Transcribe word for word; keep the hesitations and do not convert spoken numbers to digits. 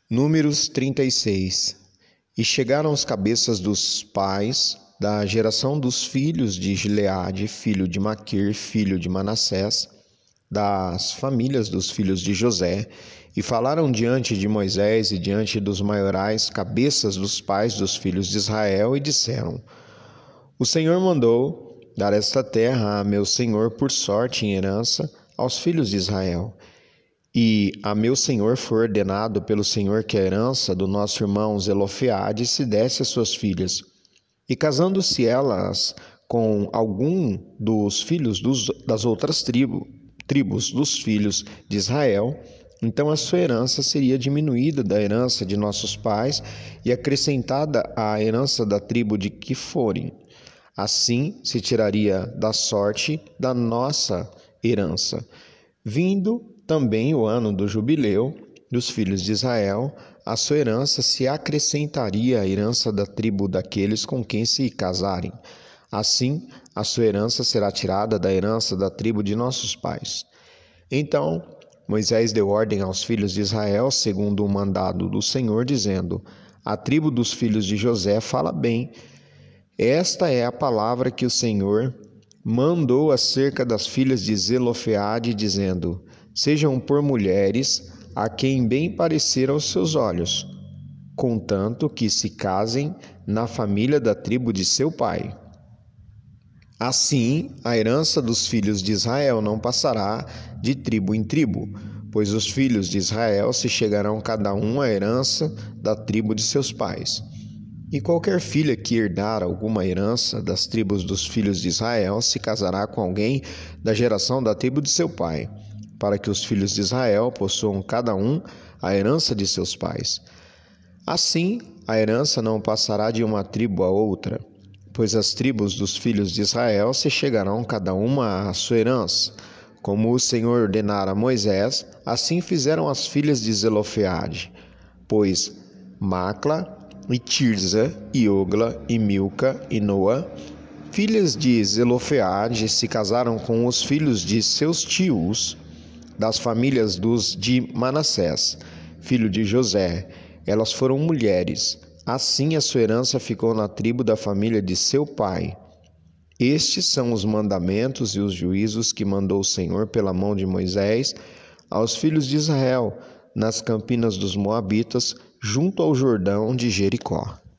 Números trinta e seis. E chegaram os cabeças dos pais da geração dos filhos de Gileade, filho de Maquir, filho de Manassés, das famílias dos filhos de José, e falaram diante de Moisés e diante dos maiorais, cabeças dos pais dos filhos de Israel, e disseram: O Senhor mandou dar esta terra a meu senhor por sorte em herança aos filhos de Israel. E a meu senhor foi ordenado pelo Senhor que a herança do nosso irmão Zelofeade se desse às suas filhas. E casando-se elas com algum dos filhos dos, das outras tribo, tribos dos filhos de Israel, então a sua herança seria diminuída da herança de nossos pais e acrescentada à herança da tribo de que forem. Assim se tiraria da sorte da nossa herança. Vindo também o ano do jubileu dos filhos de Israel, a sua herança se acrescentaria à herança da tribo daqueles com quem se casarem. Assim, a sua herança será tirada da herança da tribo de nossos pais. Então, Moisés deu ordem aos filhos de Israel, segundo o mandado do Senhor, dizendo: A tribo dos filhos de José fala bem. Esta é a palavra que o Senhor mandou acerca das filhas de Zelofeade, dizendo: Sejam por mulheres a quem bem parecer aos seus olhos, contanto que se casem na família da tribo de seu pai. Assim, a herança dos filhos de Israel não passará de tribo em tribo, pois os filhos de Israel se chegarão cada um à herança da tribo de seus pais. E qualquer filha que herdar alguma herança das tribos dos filhos de Israel se casará com alguém da geração da tribo de seu pai, para que os filhos de Israel possuam cada um a herança de seus pais. Assim, a herança não passará de uma tribo a outra, pois as tribos dos filhos de Israel se chegarão cada uma à sua herança. Como o Senhor ordenara a Moisés, assim fizeram as filhas de Zelofeade, pois Macla e Tirza, e Ogla, e Milca, e Noa, filhas de Zelofeade, se casaram com os filhos de seus tios, das famílias dos de Manassés, filho de José. Elas foram mulheres. Assim a sua herança ficou na tribo da família de seu pai. Estes são os mandamentos e os juízos que mandou o Senhor pela mão de Moisés aos filhos de Israel, nas campinas dos Moabitas, junto ao Jordão de Jericó.